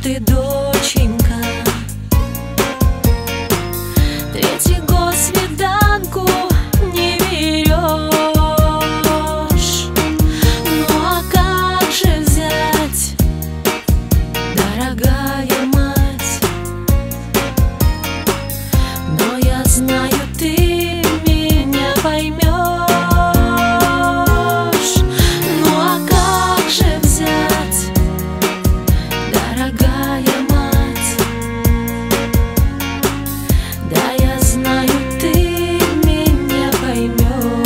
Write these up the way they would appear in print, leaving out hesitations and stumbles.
ты, доченька. Третий год свиданку не берешь. Ну а как же взять, дорогая мать? Но я знаю, ты меня поймешь. Ну а как же взять, дорогая мать? Да, я знаю, ты меня поймешь.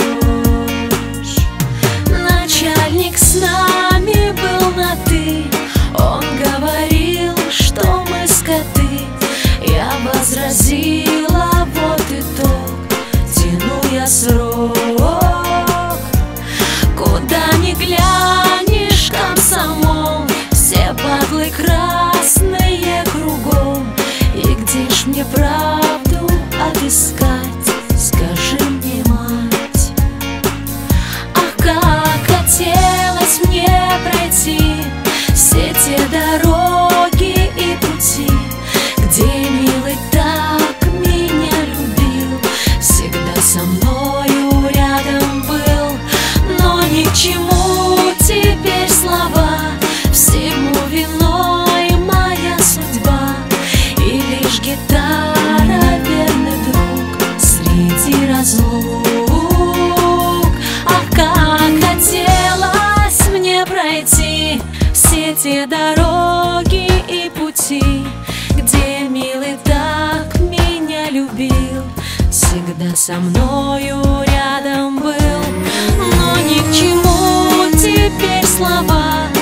Начальник с нами был на «ты», он говорил, что мы скоты. Я возразила: вот итог, тяну я срок. Куда ни глянешь, комсомол, все падлы красные кругом. И где ж мне правду отыскать, скажи мне, мать? Ах, как хотелось мне пройти все те дороги и пути, где милый так меня любил, всегда со мною рядом был. Но ни к чему теперь слова, всему виной моя судьба. И лишь гитара — верный друг среди разлук. Ах, как хотелось мне пройти все те дороги и пути, где милый так меня любил, всегда со мною рядом был. Но ни к чему теперь слова,